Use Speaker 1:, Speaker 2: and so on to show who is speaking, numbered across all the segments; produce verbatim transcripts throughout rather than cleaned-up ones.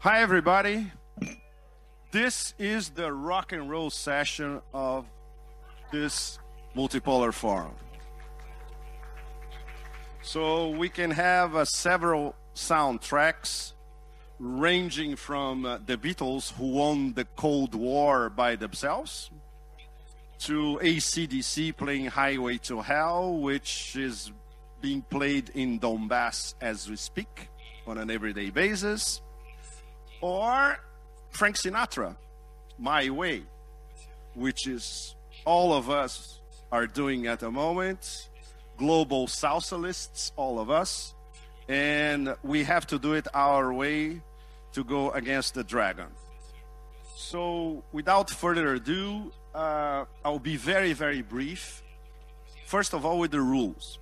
Speaker 1: Hi, everybody. This is the rock and roll session of this multipolar forum. So we can have uh, several soundtracks ranging from uh, the Beatles, who won the Cold War by themselves, to A C D C playing Highway to Hell, which is being played in Donbass as we speak on an everyday basis, or Frank Sinatra, My Way, which is all of us are doing at the moment, global salsalists, all of us, and we have to do it our way to go against the dragon. So without further ado, uh, I'll be very, very brief. First of all, with the rules.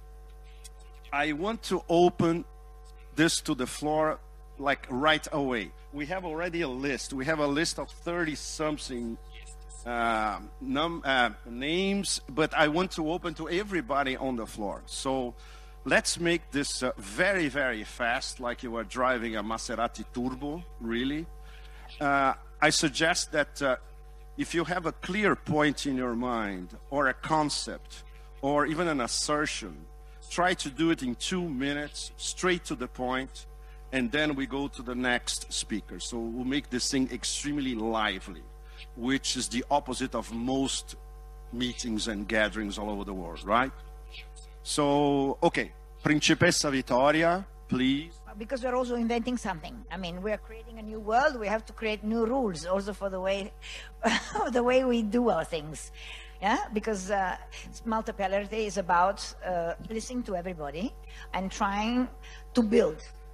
Speaker 1: I want to open this to the floor like right away. We have already a list. We have a list of thirty something uh, num uh, names, but I want to open to everybody on the floor. So let's make this uh, very, very fast, like you are driving a Maserati Turbo, really. Uh, I suggest that uh, if you have a clear point in your mind, or a concept, or even an assertion, try to do it in two minutes, straight to the point, and then we go to the next speaker. So we'll make this thing extremely lively, which is the opposite of most meetings and gatherings all over the world, right? So, okay, Principessa Vittoria, please.
Speaker 2: Because we're also inventing something. I mean, we're creating a new world. We have to create new rules also for the way, the way we do our things. Yeah, because uh, multipolarity is about uh, listening to everybody and trying to build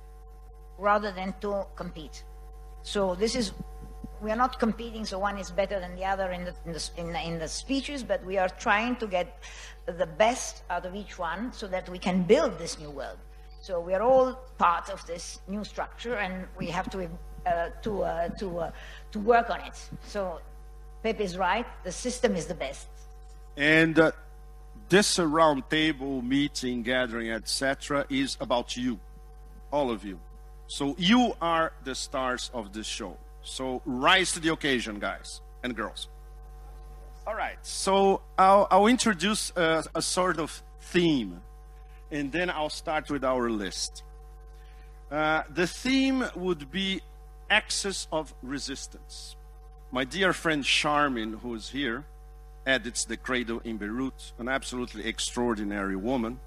Speaker 2: rather than to compete. So this is, we are not competing, so one is better than the other in the, in the, in the, in the speeches, but we are trying to get the best out of each one so that we can build this new world. So we are all part of this new structure, and we have to, uh, to, uh, to, uh, to work on it. So Pepe is right, the system is the best.
Speaker 1: And uh, this uh, round table meeting, gathering, et cetera is about you, all of you. So you are the stars of this show. So rise to the occasion, guys and girls. All right, so I'll, I'll introduce a, a sort of theme, and then I'll start with our list. Uh, the theme would be axis of resistance. My dear friend Charmin, who is here, edits the Cradle in Beirut, an absolutely extraordinary woman.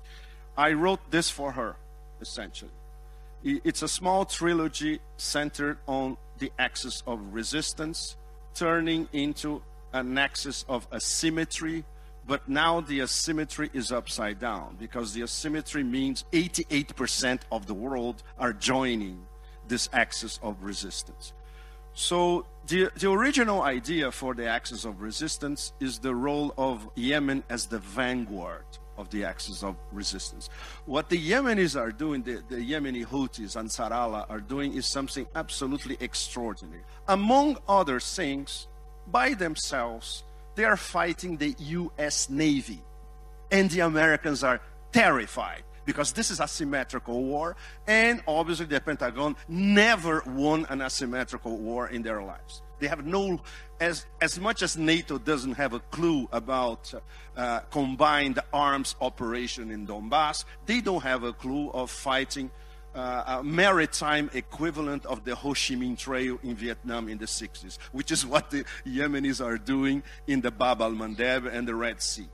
Speaker 1: I wrote this for her, essentially. It's a small trilogy centered on the axis of resistance, turning into an axis of asymmetry, but now the asymmetry is upside down, because the asymmetry means eighty-eight percent of the world are joining this axis of resistance. So the, the original idea for the axis of resistance is the role of Yemen as the vanguard of the axis of resistance. What the Yemenis are doing, the, the Yemeni Houthis and Ansar-Allah are doing, is something absolutely extraordinary. Among other things, by themselves, they are fighting the U S Navy. And the Americans are terrified, because this is a asymmetrical war, and obviously the Pentagon never won an asymmetrical war in their lives. They have no, as, as much as NATO doesn't have a clue about uh, combined arms operation in Donbass, they don't have a clue of fighting uh, a maritime equivalent of the Ho Chi Minh Trail in Vietnam in the sixties, which is what the Yemenis are doing in the Bab al-Mandeb and the Red Sea.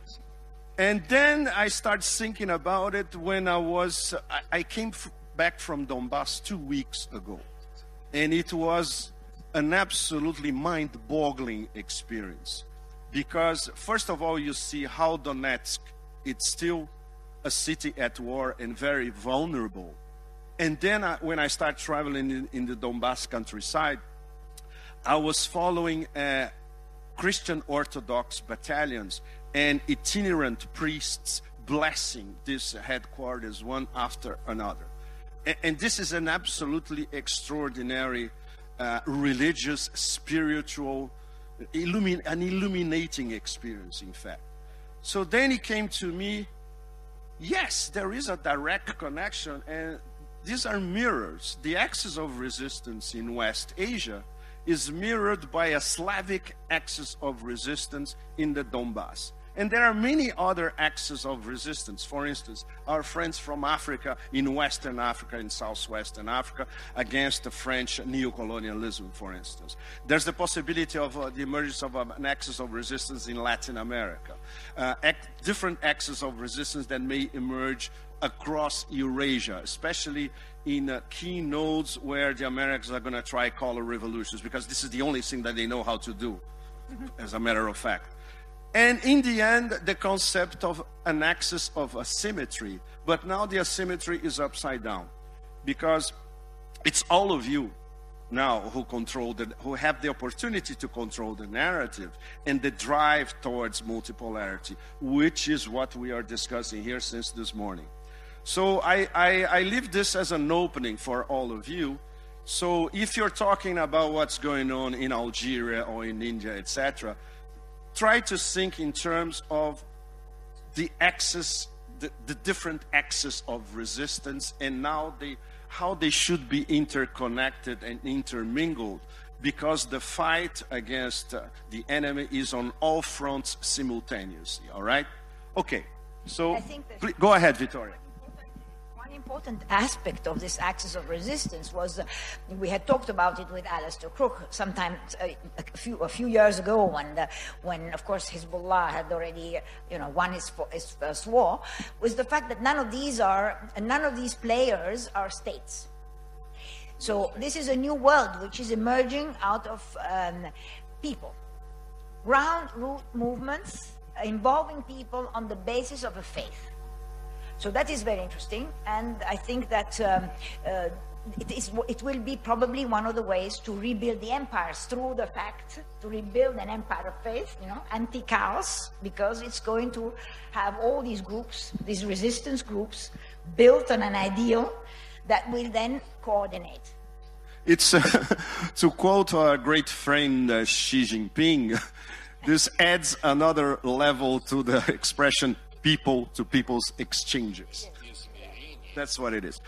Speaker 1: And then I started thinking about it when I was, I, I came f back from Donbass two weeks ago. And it was an absolutely mind-boggling experience. Because first of all, you see how Donetsk, it's still a city at war and very vulnerable. And then I, when I started traveling in, in the Donbass countryside, I was following uh, Christian Orthodox battalions and itinerant priests blessing these headquarters one after another. And, and this is an absolutely extraordinary uh, religious, spiritual, illumin an illuminating experience, in fact. So then it came to me, yes, there is a direct connection, and these are mirrors. The axis of resistance in West Asia is mirrored by a Slavic axis of resistance in the Donbass. And there are many other axes of resistance. For instance, our friends from Africa, in Western Africa, in Southwestern Africa, against the French neocolonialism, for instance. There's the possibility of uh, the emergence of um, an axis of resistance in Latin America. Uh, ac different axes of resistance that may emerge across Eurasia, especially in uh, key nodes where the Americans are going to try color revolutions, because this is the only thing that they know how to do, as a matter of fact. And in the end, the concept of an axis of asymmetry, but now the asymmetry is upside down, because it's all of you now who control the, who have the opportunity to control the narrative and the drive towards multipolarity, which is what we are discussing here since this morning. So I, I, I leave this as an opening for all of you. So if you're talking about what's going on in Algeria or in India, et cetera, try to think in terms of the axis, the, the different axes of resistance, and now they, how they should be interconnected and intermingled, because the fight against uh, the enemy is on all fronts simultaneously, all right? Okay, so please, go ahead, Vittoria.
Speaker 2: One important aspect of this axis of resistance was, uh, we had talked about it with Alistair Crook sometime uh, a few a few years ago, when the, when of course Hezbollah had already, you know, won his, his first war, was the fact that none of these are none of these players are states. So this is a new world which is emerging out of um, people, ground root movements involving people on the basis of a faith. So that is very interesting, and I think that um, uh, it, is, it will be probably one of the ways to rebuild the empires, through the fact to rebuild an empire of faith, you know, anti-chaos, because it's going to have all these groups, these resistance groups, built on an ideal that will then coordinate.
Speaker 1: It's, uh, to quote our great friend uh, Xi Jinping, this adds another level to the expression people to people's exchanges. That's what it is.